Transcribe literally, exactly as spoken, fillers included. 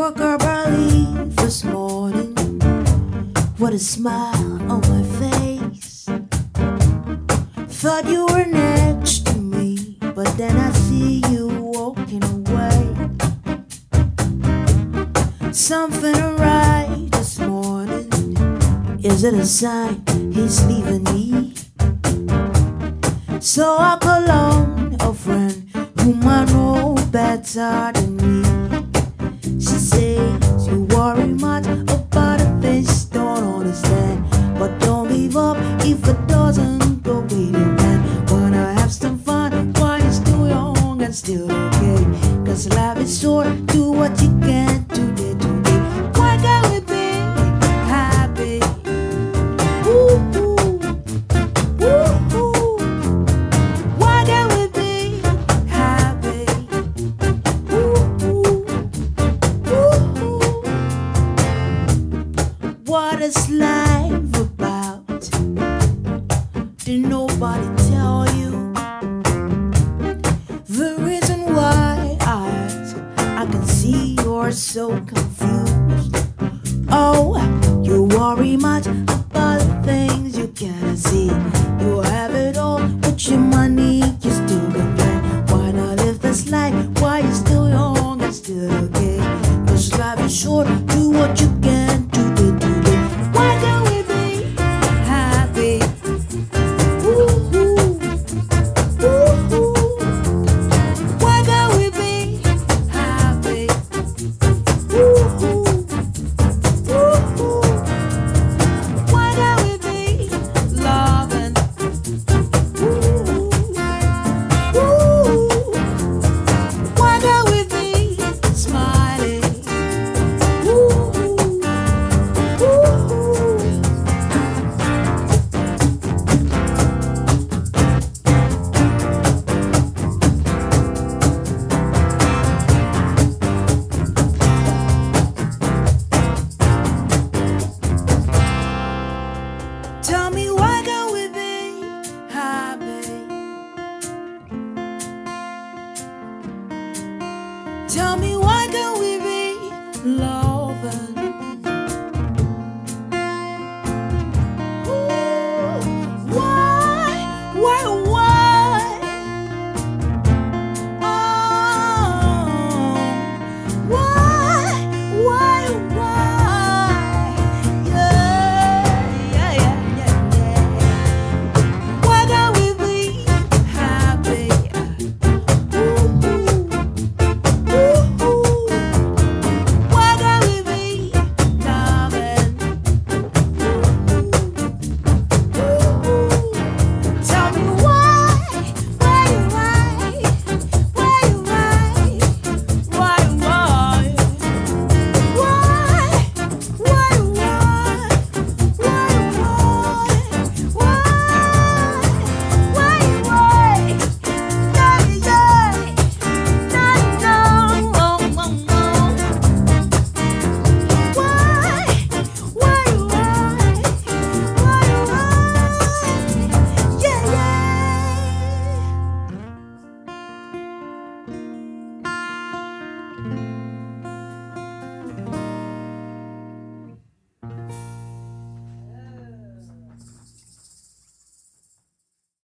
woke up early this morning with a smile on my face. Thought you were next to me, but then I see you walking away. Something right this morning. Is it a sign he's leaving me? So I call on a friend whom I know better than me. She says you worry much about the things you don't understand, but don't give up if it doesn't go with your plan. Wanna have some fun while you're still young and still okay, cause life is short, do what you can today, today. Why can't we be happy? Ooh, ooh, ooh, ooh. Why can't we be happy? Ooh, ooh, ooh, ooh. What is life about? Did nobody tell you? The reason why I ask, I can see you're so confused. Oh, you worry much about the things you cannot see. You have it all with your money, you still complain. Why not live this life while you're still young and still okay? Cause life is short, do what you can today, today. Why can't we be happy? Ooh, ooh, ooh, ooh. Why can't we be happy? Ooh, ooh, ooh, ooh. Why can't we be loving? Ooh, ooh. Why can't we be smiling? Ooh, ooh. Tell me why can't we be happy? Tell me